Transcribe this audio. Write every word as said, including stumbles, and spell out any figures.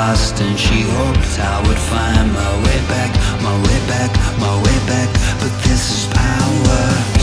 lost, and she hoped I would find my way back, my way back, my way back. But this is power.